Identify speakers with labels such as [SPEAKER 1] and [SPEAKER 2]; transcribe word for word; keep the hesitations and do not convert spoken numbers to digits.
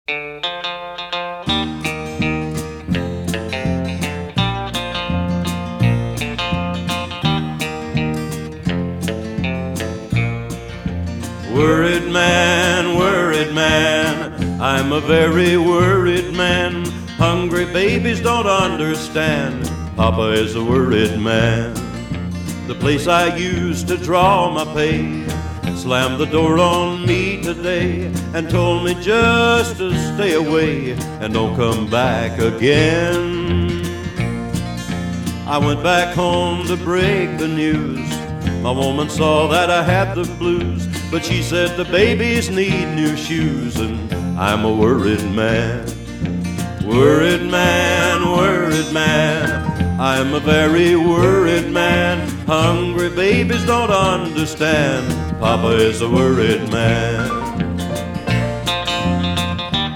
[SPEAKER 1] Worried man, worried man, I'm a very worried man. Hungry babies don't understand, Papa is a worried man. The place I used to draw my pay slammed the door on me today and told me just to stay away and don't come back again. I went back home to break the news. My woman saw that I had the blues, but she said the babies need new shoes, and I'm a worried man. Worried man, worried man, I'm a very worried man. Hungry babies don't understand, Papa is a worried man.